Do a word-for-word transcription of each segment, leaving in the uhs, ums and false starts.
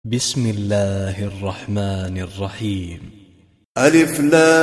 بسم الله الرحمن الرحيم. ألف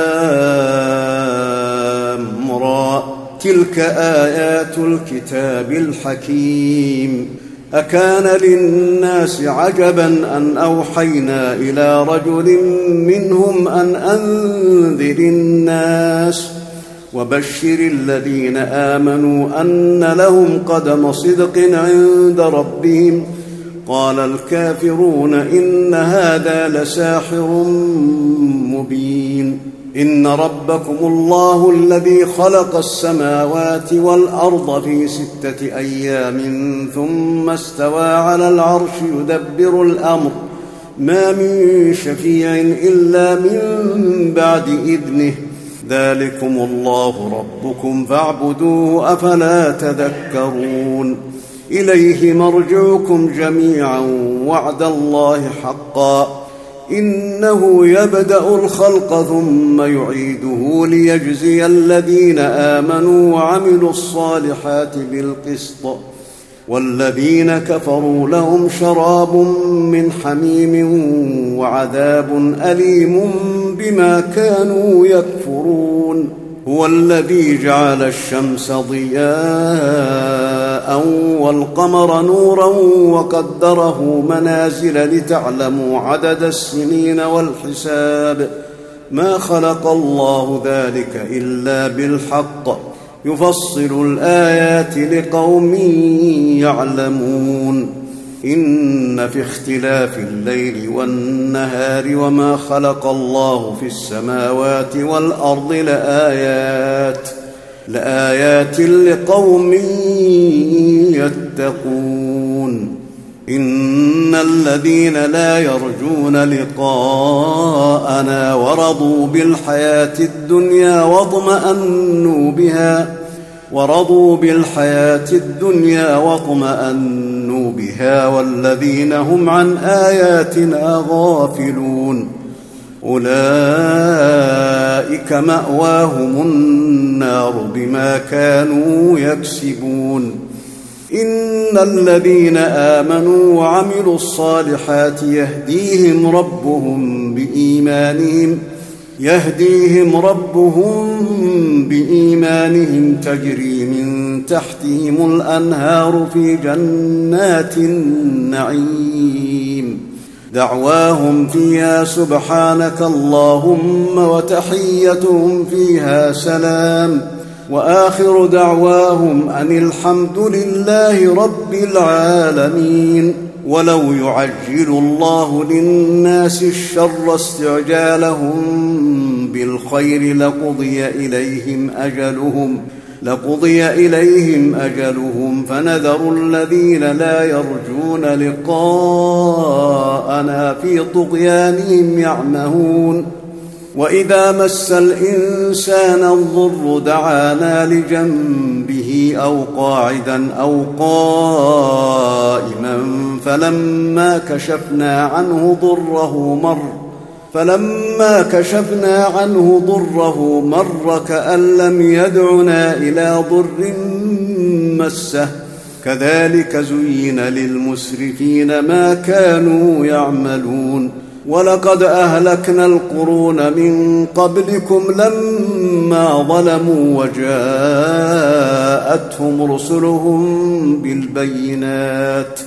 لام را، تلك آيات الكتاب الحكيم. أكان للناس عجبا أن أوحينا إلى رجل منهم أن أنذر الناس وبشر الذين آمنوا أن لهم قدم صدق عند ربهم. قال الكافرون إن هذا لساحر مبين. إن ربكم الله الذي خلق السماوات والأرض في ستة أيام ثم استوى على العرش يدبر الأمر، ما من شفيع إلا من بعد إذنه. ذلكم الله ربكم فاعبدوه، أفلا تذكرون. إليه مرجعكم جميعا، وعد الله حقا. إنه يبدأ الخلق ثم يعيده ليجزي الذين آمنوا وعملوا الصالحات بالقسط، والذين كفروا لهم شراب من حميم وعذاب أليم بما كانوا يكفرون. هو الذي جعل الشمس ضياء والقمر نورا وقدره منازل لتعلموا عدد السنين والحساب. ما خلق الله ذلك إلا بالحق، يفصل الآيات لقوم يعلمون. إن في اختلاف الليل والنهار وما خلق الله في السماوات والأرض لآيات لآيات لقوم يتقون. إن الذين لا يرجون لقاءنا ورضوا بالحياة الدنيا واطمأنوا بها ورضوا بالحياة الدنيا واطمأنوا بها والذين هم عن آياتنا غافلون، أولئك مأواهم النار بما كانوا يكسبون. إن الذين آمنوا وعملوا الصالحات يهديهم ربهم بإيمانهم يهديهم ربهم بإيمانهم تجري من تحتهم الأنهار في جنات النعيم. دعواهم فيها سبحانك اللهم وتحيتهم فيها سلام، وآخر دعواهم أن الحمد لله رب العالمين. ولو يعجل الله للناس الشر استعجالهم بالخير لقضي إليهم أجلهم لقضي إليهم أجلهم فنذر الذين لا يرجون لقاءنا في طغيانهم يعمهون. وإذا مس الإنسان الضر دعانا لجنبه أو قاعدا أو قائما فلما كشفنا عنه ضره مر فلما كشفنا عنه ضره مر كأن لم يدعنا إلى ضر مسه. كذلك زين للمسرفين ما كانوا يعملون. ولقد أهلكنا القرون من قبلكم لما ظلموا وجاءتهم رسلهم بالبينات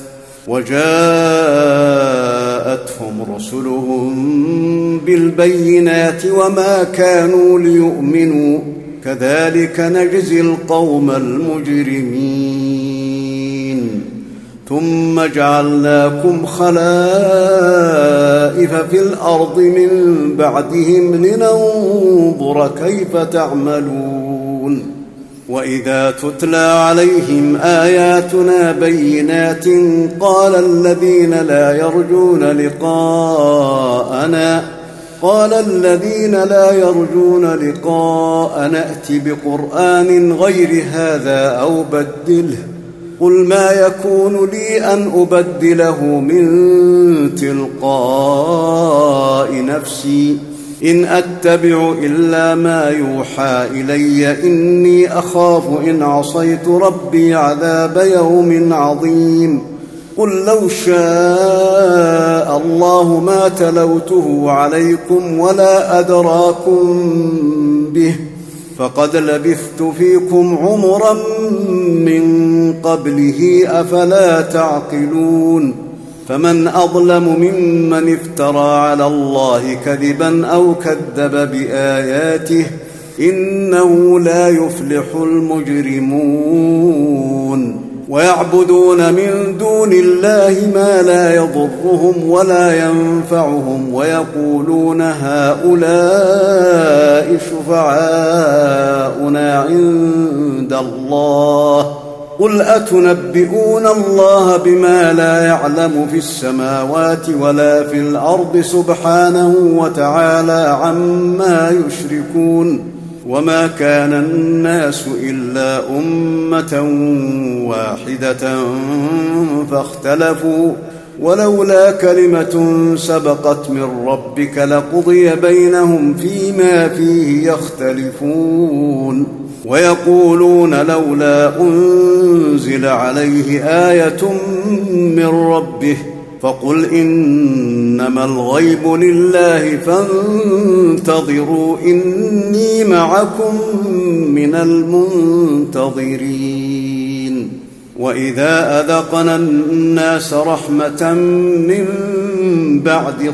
وجاءتهم رسلهم بالبينات وما كانوا ليؤمنوا. كذلك نجزي القوم المجرمين. ثم جعلناكم خلائف في الأرض من بعدهم لننظر كيف تعملون. وإذا تتلى عليهم آياتنا بينات قال الذين لا يرجون لقاءنا قال الذين لا يرجون لقاءنا ائت بقرآن غير هذا أو بدله. قل ما يكون لي أن أبدله من تلقاء نفسي إن أتبع إلا ما يوحى إلي إني أخاف إن عصيت ربي عذاب يوم عظيم. قل لو شاء الله ما تلوته عليكم ولا أدراكم به فقد لبثت فيكم عمرا من قبله أفلا تعقلون فمن أظلم ممن افترى على الله كذبا أو كذب بآياته إنه لا يفلح المجرمون ويعبدون من دون الله ما لا يضرهم ولا ينفعهم ويقولون هؤلاء شفعاؤنا عند الله قل أتنبئون الله بما لا يعلم في السماوات ولا في الأرض سبحانه وتعالى عما يشركون وما كان الناس إلا أمة واحدة فاختلفوا ولولا كلمة سبقت من ربك لقضي بينهم فيما فيه يختلفون ويقولون لولا أنزل عليه آية من ربه فقل إنما الغيب لله فانتظروا إني معكم من المنتظرين وإذا أذقنا الناس رحمة من بعد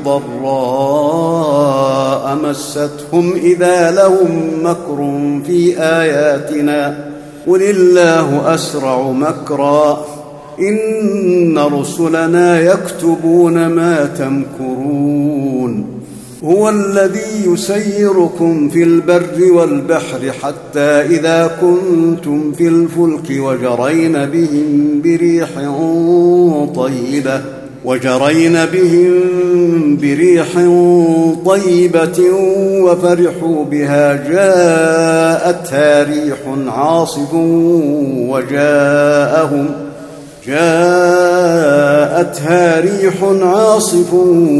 ضراء مستهم إذا لهم مكر في آياتنا قل الله أسرع مكرا إن رسلنا يكتبون ما تمكرون هو الذي يسيركم في البر والبحر حتى إذا كنتم في الفلك وجرين بهم بريح طيبة وجرين بهم بريح طيبة وفرحوا بها جاءتها ريح عاصف وجاءهم جاءتها ريح عاصف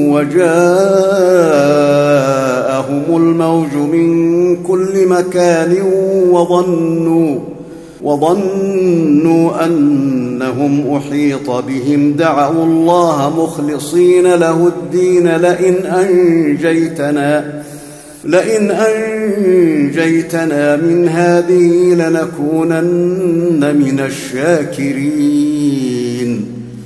وجاءهم الموج من كل مكان وظنوا وظنوا أنهم أحيط بهم دعوا الله مخلصين له الدين لئن أنجيتنا لئن أنجيتنا من هذه لنكونن من الشاكرين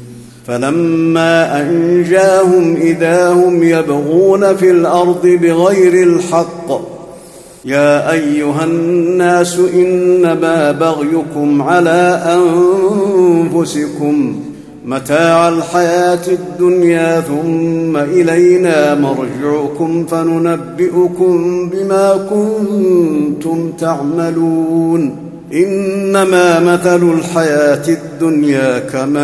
فلما أنجاهم إذا هم يبغون في الأرض بغير الحق يا أيها الناس إنما بغيكم على أنفسكم متاع الحياة الدنيا ثم إلينا مرجعكم فننبئكم بما كنتم تعملون إنما مثل الحياة الدنيا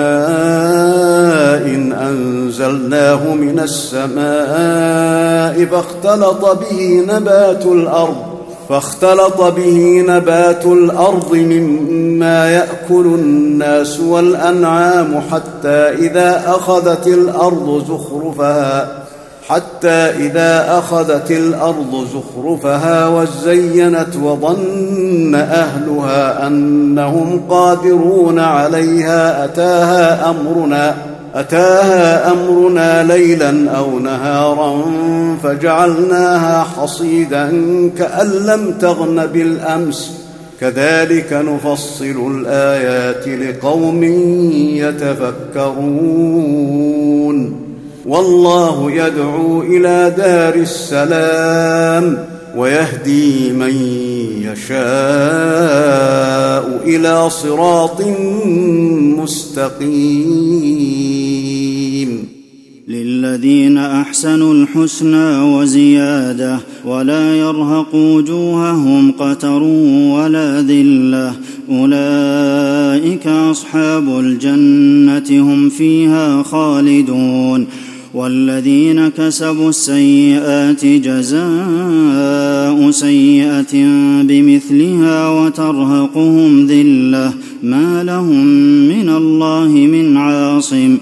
كماء إن أنزلناه من السماء فاختلط به نبات الأرض فاختلط به نبات الأرض مما يأكل الناس والأنعام حتى إذا أخذت الأرض زخرفها حتى إذا أخذت الأرض زخرفها وزينت وظن أهلها أنهم قادرون عليها أتاها أمرنا أتاها أمرنا ليلا أو نهارا فجعلناها حصيدا كأن لم تغن بالأمس كذلك نفصل الآيات لقوم يتفكرون والله يدعو إلى دار السلام ويهدي من يشاء إلى صراط مستقيم للذين أحسنوا الحسنى وزيادة ولا يرهق وجوههم قتر ولا ذلة أولئك أصحاب الجنة هم فيها خالدون والذين كسبوا السيئات جزاء سيئة بمثلها وترهقهم ذلة ما لهم من الله من عاصم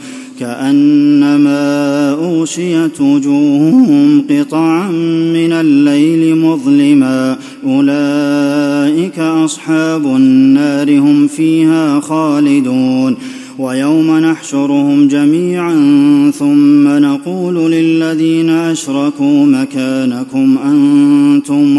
كأنما أغشيت وجوههم قطعا من الليل مظلما أولئك أصحاب النار هم فيها خالدون ويوم نحشرهم جميعا ثم نقول للذين أشركوا مكانكم أنتم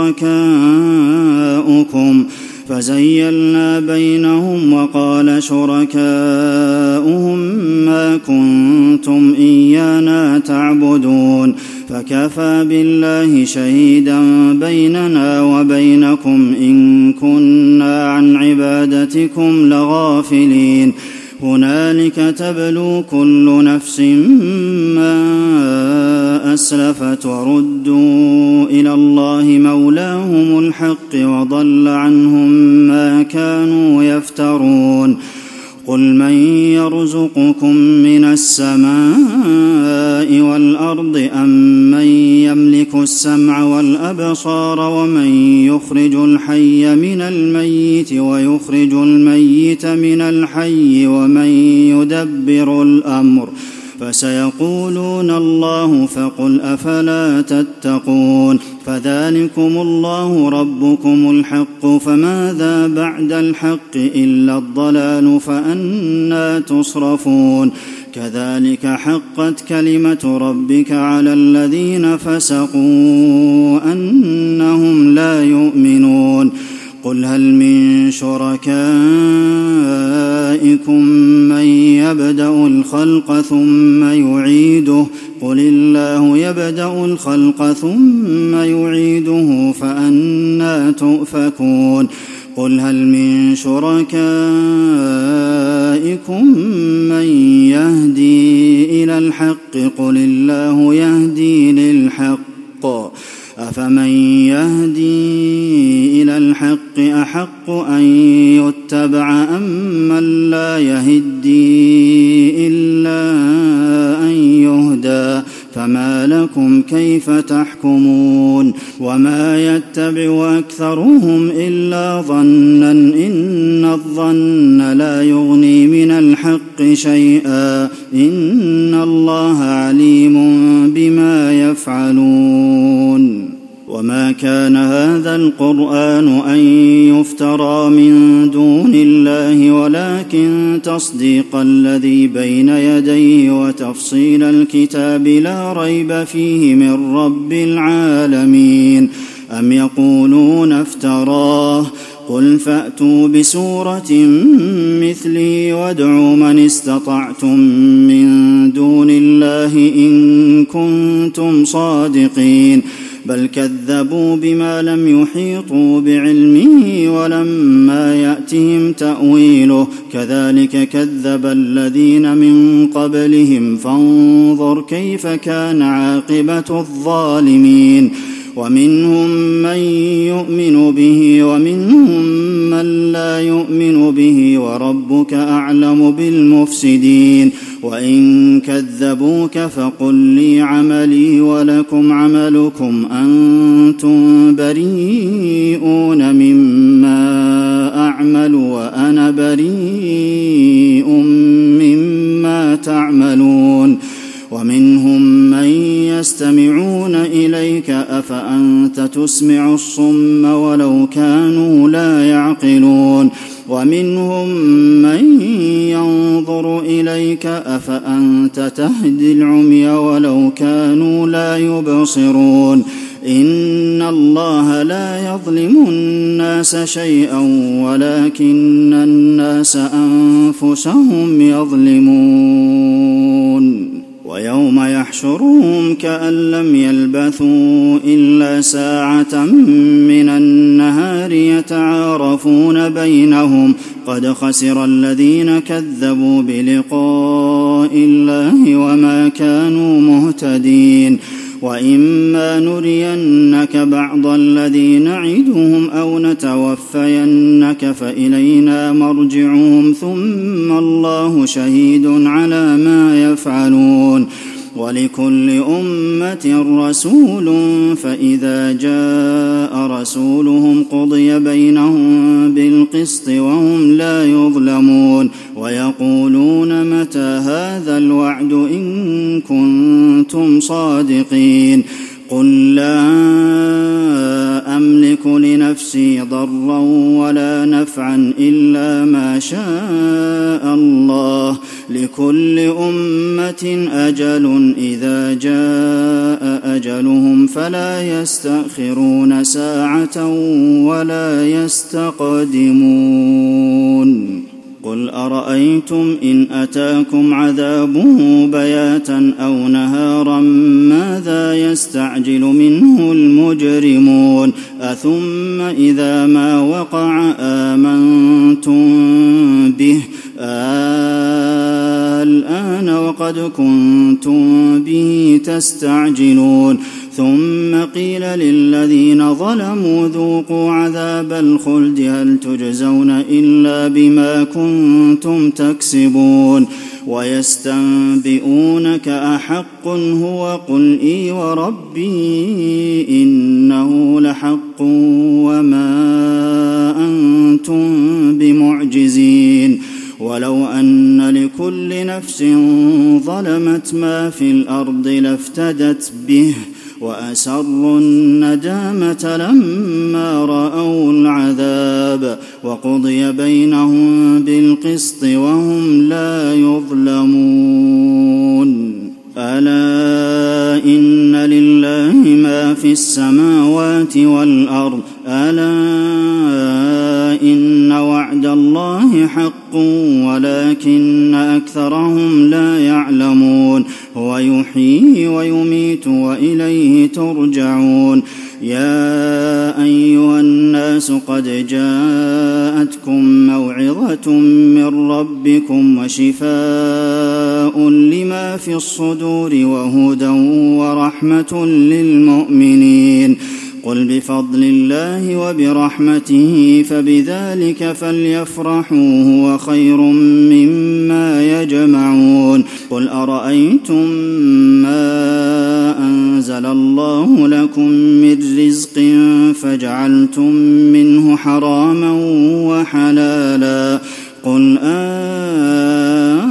وشركاؤكم فزيلنا بينهم وقال شركاؤهم ما كنتم إيانا تعبدون فكفى بالله شهيدا بيننا وبينكم إن كنا عن عبادتكم لغافلين هنالك تبلو كل نفس ما أسلفت وردوا إلى الله مولاهم الحق وضل عنهم ما كانوا يفترون قل من يرزقكم من السماء والأرض أم من يملك السمع والأبصار ومن يخرج الحي من الميت ويخرج الميت من الحي ومن يدبر الأمر فسيقولون الله فقل أفلا تتقون فذلكم الله ربكم الحق فماذا بعد الحق إلا الضلال فأنى تصرفون كذلك حقت كلمة ربك على الذين فسقوا أنهم لا يؤمنون قل هل من شركائكم من يبدأ الخلق ثم يعيده قل الله يبدأ الخلق ثم يعيده فأنى تؤفكون قل هل من شركائكم من يهدي إلى الحق قل الله يهدي للحق أفمن يهدي إلى الحق أحق أن يتبع أم من لا يهدي إلا أن يهدى فما لكم كيف تحكمون وما يتبع أكثرهم إلا ظنا إن الظن لا يغني من الحق شيئا إن الله عليم بما يفعلون وما كان هذا القرآن أن يفترى من دون الله ولكن تصديق الذي بين يديه وتفصيل الكتاب لا ريب فيه من رب العالمين أم يقولون افتراه قل فأتوا بسورة مثلي وادعوا من استطعتم من دون الله إن كنتم صادقين بل كذبوا بما لم يحيطوا بعلمه ولما يأتهم تأويله كذلك كذب الذين من قبلهم فانظر كيف كان عاقبة الظالمين ومنهم من يؤمن به ومنهم من لا يؤمن به وربك أعلم بالمفسدين وإن كذبوك فقل لي عملي ولكم عملكم أنتم بريئون مما أعمل وأنا بريء مما تعملون ومنهم من يستمعون إليك أفأنت تسمع الصم ولو كانوا لا يعقلون ومنهم من ينظر إليك أفأنت تهدي العمي ولو كانوا لا يبصرون إن الله لا يظلم الناس شيئا ولكن الناس أنفسهم يظلمون ويوم يحشرهم كأن لم يلبثوا إلا ساعة من النهار يتعارفون بينهم قد خسر الذين كذبوا بلقاء الله وما كانوا مهتدين وإما نرينك بعض الذي نعدهم أو نتوفينك فإلينا مرجعهم ثم الله شهيد على ما يفعلون ولكل أمة رسول فإذا جاء رسولهم قضي بينهم بالقسط وهم لا يظلمون ويقولون متى هذا الوعد إن كنتم صادقين قل لا أملك لنفسي ضرا ولا نفعا إلا ما شاء الله لكل أمة أجل إذا جاء أجلهم فلا يستأخرون ساعة ولا يستقدمون قل أرأيتم إن أتاكم عذابه بياتا أو نهارا ماذا يستعجل منه المجرمون أثم إذا ما وقع آمنتم به الآن وقد كنتم به تستعجلون ثم قيل للذين ظلموا ذوقوا عذاب الخلد هل تجزون إلا بما كنتم تكسبون ويستنبئونك أحق هو قل إي وربي إنه لحق وما أنتم بمعجزين ولو أن لكل نفس ظلمت ما في الأرض لافتدت به وأسروا الندامة لما رأوا العذاب وقضي بينهم بالقسط وهم لا يظلمون ألا إن لله ما في السماوات والأرض ألا إن وعد الله حق ولكن أكثرهم لا يعلمون هو يحيي ويميت وإليه ترجعون يا أيها الناس قد جاءتكم موعظة من ربكم وشفاء لما في الصدور وهدى ورحمة للمؤمنين قل بفضل الله وبرحمته فبذلك فليفرحوا هو خير مما يجمعون قل أرأيتم ما أنزل الله لكم من رزق فجعلتم منه حراما وحلالا قل آه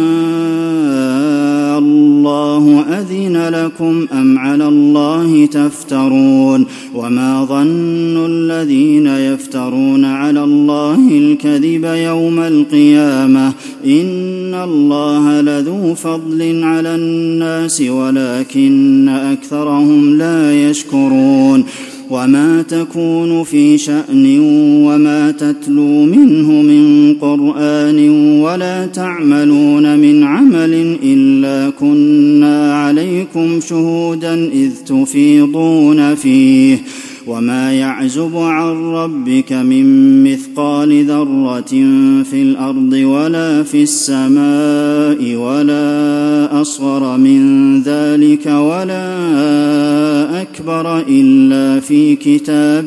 الله أذن لكم أم على الله تفترون وما ظن الذين يفترون على الله الكذب يوم القيامة إن الله لذو فضل على الناس ولكن أكثرهم لا يشكرون وما تكون في شأن وما تتلو منه من قرآن ولا تعملون من عمل إلا كنا عليكم شهودا إذ تفيضون فيه وما يعزب عن ربك من مثقال ذرة في الأرض ولا في السماء ولا أصغر من ذلك ولا أكبر إلا في كتاب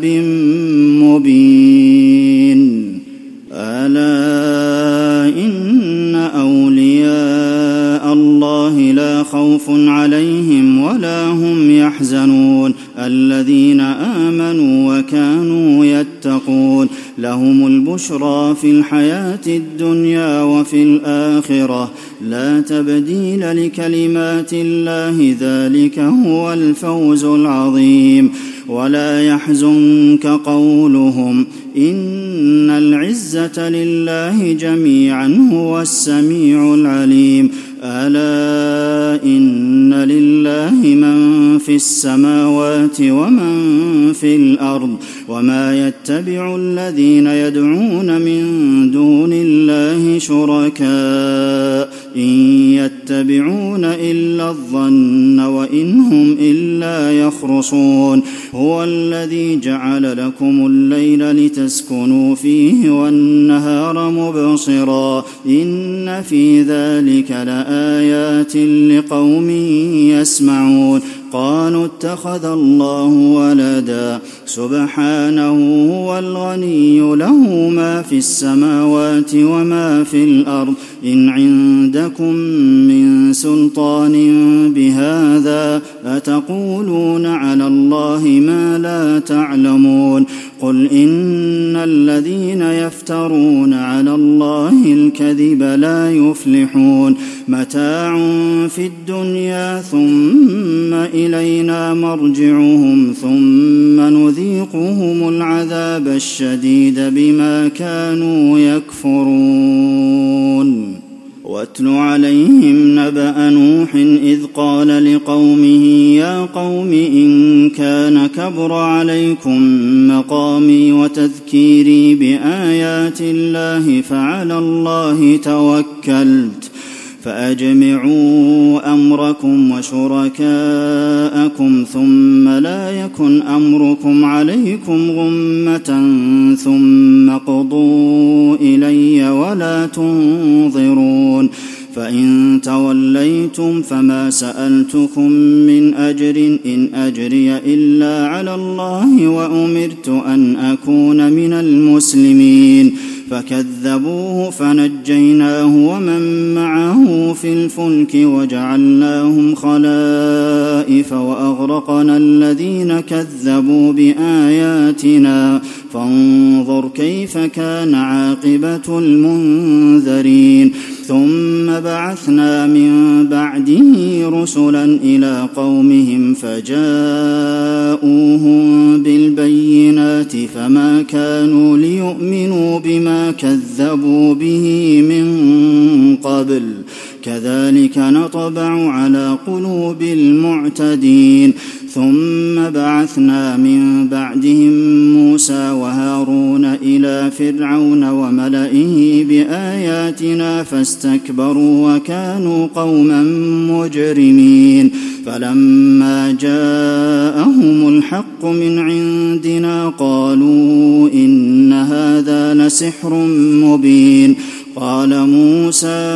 مبين ألا إن أولياء الله لا خوف عليهم ولا هم يحزنون الذين آمنوا وكانوا يتقون لهم البشرى في الحياة الدنيا وفي الآخرة لا تبديل لكلمات الله ذلك هو الفوز العظيم ولا يحزنك قولهم إن العزة لله جميعا هو السميع العليم ألا إن لله من في السماوات ومن في الأرض وما يتبع الذين يدعون من دون الله شركاء إن يتبعون إلا الظن وإن هم إلا يخرصون هو الذي جعل لكم الليل لتسكنوا فيه والنهار مبصرا إن في ذلك لآيات لقوم يسمعون قالوا اتخذ الله ولدا سبحانه هو الغني له ما في السماوات وما في الأرض إن عندكم من سلطان بهذا أتقولون على الله ما لا تعلمون قل إن الذين يفترون على الله الكذب لا يفلحون متاع في الدنيا ثم إلينا مرجعهم ثم نذيقهم العذاب الشديد بما كانوا يكفرون واتل عليهم نبأ نوح إذ قال لقومه يا قوم إن كان كبر عليكم مقامي وتذكيري بآيات الله فعلى الله توكلت فأجمعوا أمركم وشركاءكم ثم لا يكن أمركم عليكم غمة ثم قضوا إلي ولا تنظرون فإن توليتم فما سألتكم من أجر إن أجري إلا على الله وأمرت أن أكون من المسلمين فكذبوه فنجيناه ومن معه في الفلك وجعلناهم خلائف وأغرقنا الذين كذبوا بآياتنا فانظر كيف كان عاقبة المنذرين ثم بعثنا من بعده رسلا إلى قومهم فجاءوهم بالبينات فما كانوا ليؤمنوا بما كذبوا به من قبل كذلك نطبع على قلوب المعتدين ثم بعثنا من بعدهم موسى وهارون إلى فرعون وملئه بآياتنا فاستكبروا وكانوا قوما مجرمين فلما جاءهم الحق من عندنا قالوا إن هذا لسحر مبين قال موسى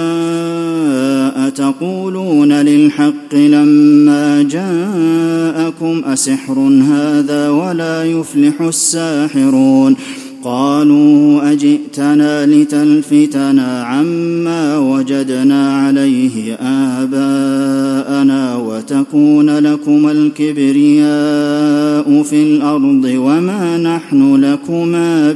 أتقولون للحق لما جاءكم أسحر هذا ولا يفلح الساحرون قالوا أجئتنا لتلفتنا عما وجدنا عليه آباءنا وتكون لكما الكبرياء في الأرض وما نحن لكما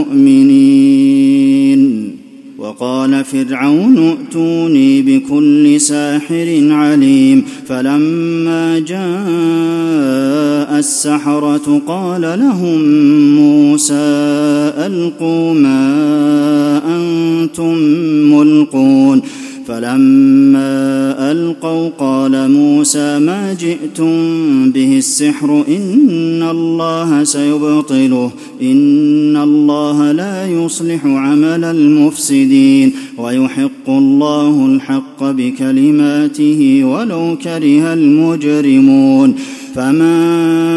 بمؤمنين وقال فرعون ائتوني بكل ساحر عليم فلما جاء السحرة قال لهم موسى ألقوا ما أنتم ملقون فلما ألقوا قال موسى ما جئتم به السحر إن الله سيبطله إن الله لا يصلح عمل المفسدين ويحق الله الحق بكلماته ولو كره المجرمون فما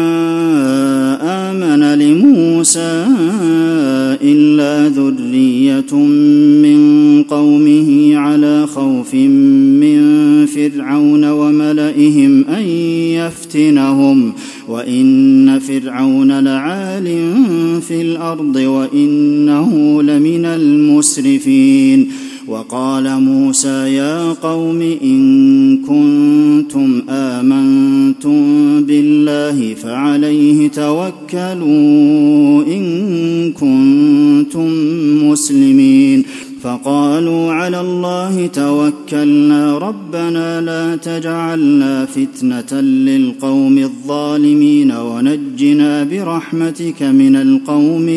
آمن لموسى إلا ذرية من قومه على خوف من فرعون وملئهم أن يفتنهم وإن فرعون لعال في الأرض وإنه لمن المسرفين وقال موسى يا قوم إن كنتم آمنتم بالله فعليه توكلوا إن كنتم مسلمين فقالوا على الله توكلنا ربنا لا تجعلنا فتنة للقوم الظالمين ونجنا برحمتك من القوم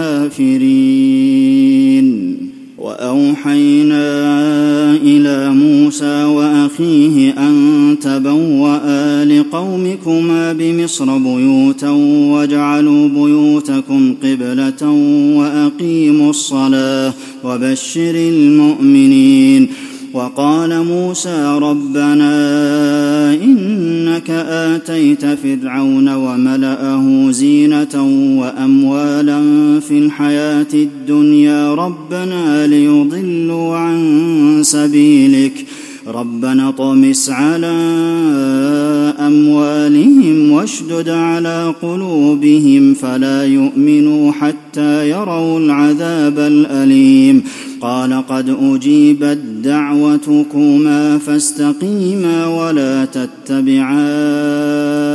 الكافرين وأوحينا إلى موسى وأخيه أن تبوأ لقومكما بمصر بيوتا واجعلوا بيوتكم قبلة وأقيموا الصلاة وبشر المؤمنين وقال موسى ربنا إنك آتيت فرعون وملأه زينة وأموالا في الحياة الدنيا ربنا ليضلوا عن سبيلك ربنا طمس على أموالهم واشدد على قلوبهم فلا يؤمنوا حتى يروا العذاب الأليم قال قد أجيبت دعوتكما فاستقيما ولا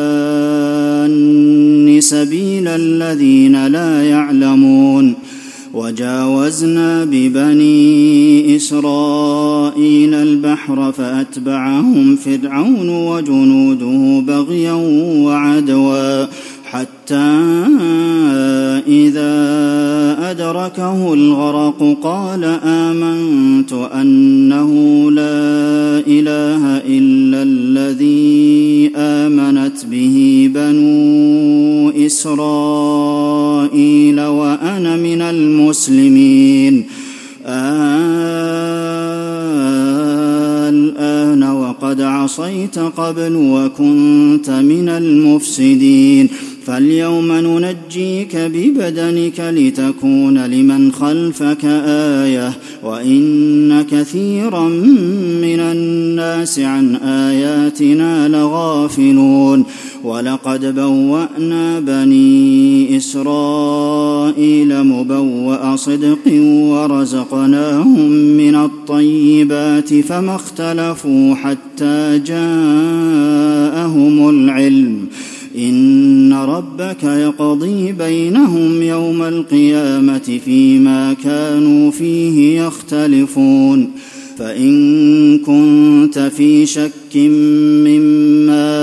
تتبعان سبيل الذين لا يعلمون وجاوزنا ببني إسرائيل البحر فأتبعهم فرعون وجنوده بغيا وعدوا حتى إذا أدركه الغرق قال آمنت أنه لا إله إلا الذي آمنت به بنو إسرائيل وأنا من المسلمين. الآن وقد عصيت قبل وكنت من المفسدين فاليوم ننجيك ببدنك لتكون لمن خلفك آية وإن كثيرا من الناس عن آياتنا لغافلون. ولقد بوأنا بني إسرائيل مبوأ صدق ورزقناهم من الطيبات فما اختلفوا حتى جاءهم العلم إن ربك يقضي بينهم يوم القيامة فيما كانوا فيه يختلفون. فإن كنت في شك مما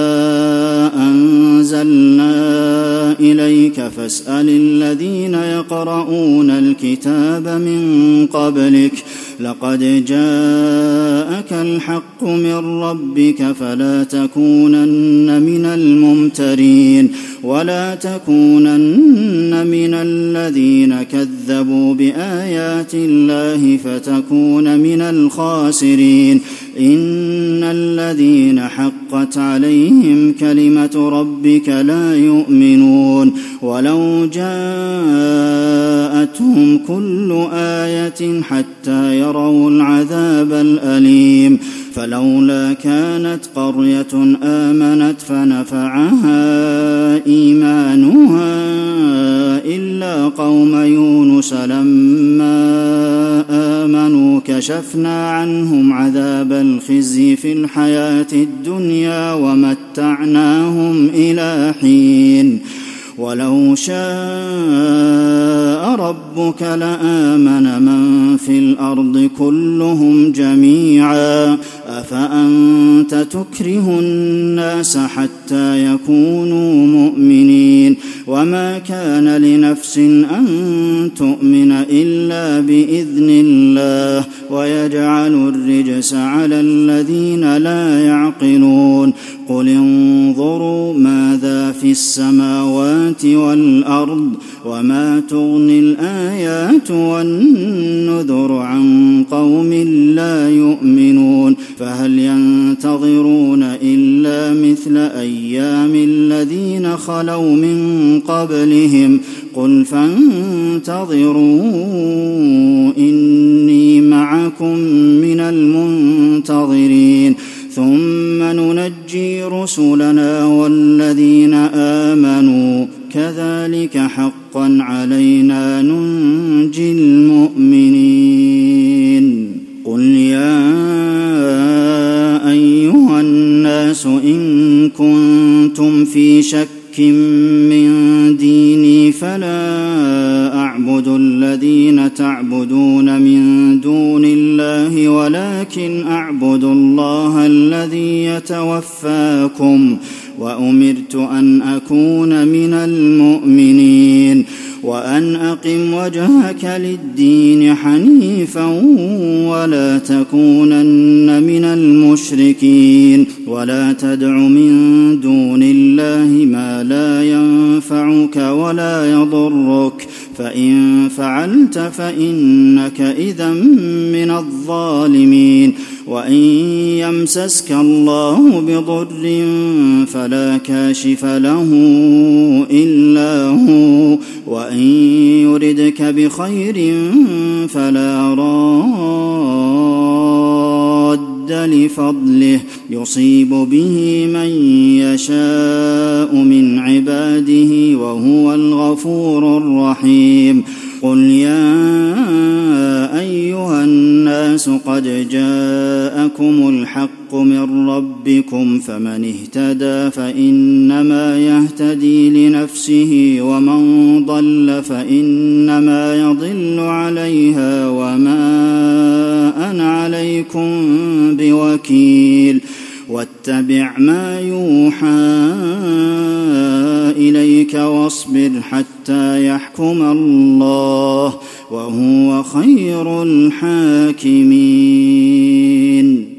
أنزلنا إليك فاسأل الذين يقرؤون الكتاب من قبلك لقد جاءك الحق من ربك فلا تكونن من الممترين ولا تكونن من الذين كذبوا بآيات الله فتكون من الخاسرين. إن الذين حقت عليهم كلمة ربك لا يؤمنون ولو جاءتهم كل آية حتى يروا العذاب الأليم فلولا كانت قرية آمنت فنفعها إيمانها إلا قوم يونس لما آمنوا كشفنا عنهم عذاب الخزي في الحياة الدنيا ومتعناهم إلى حين. ولو شاء ربك لآمن من في الأرض كلهم جميعا أفأنت تكره الناس حتى يكونوا مؤمنين وما كان لنفس أن تؤمن إلا بإذن الله ويجعل الرجس على الذين لا يعقلون. قل انظروا ماذا في السماوات والأرض وما تغني الآيات والنذر عن قوم لا يؤمنون فهل ينتظرون إلا مثل أيام الذين خلوا من قبلهم قل فانتظروا إني معكم من المنتظرين ثم ننجي رسلنا والذين آمنوا كذلك حقا علينا ننجي المؤمنين. قل يا أيها الناس إن كنتم في شك من ديني فلا أعبد الذين تعبدون من دون الله ولكن أعبد الله الذي يتوفاكم وأمرت أن أكون من المؤمنين وأن أقم وجهك للدين حنيفا ولا تكونن من المشركين ولا تدع من دون الله ما لا ينفعك ولا يضرك فإن فعلت فإنك إذا من الظالمين. وإن يمسسك الله بضر فلا كاشف له إلا هو وإن يردك بخير فلا راد لفضله يصيب به من يشاء من عباده وهو الغفور الرحيم. قل يا أيها الناس قد جاءكم الحق الحق من ربكم فمن اهتدى فإنما يهتدي لنفسه ومن ضل فإنما يضل عليها وما أنا عليكم بوكيل واتبع ما يوحى إليك واصبر حتى يحكم الله وهو خير الحاكمين.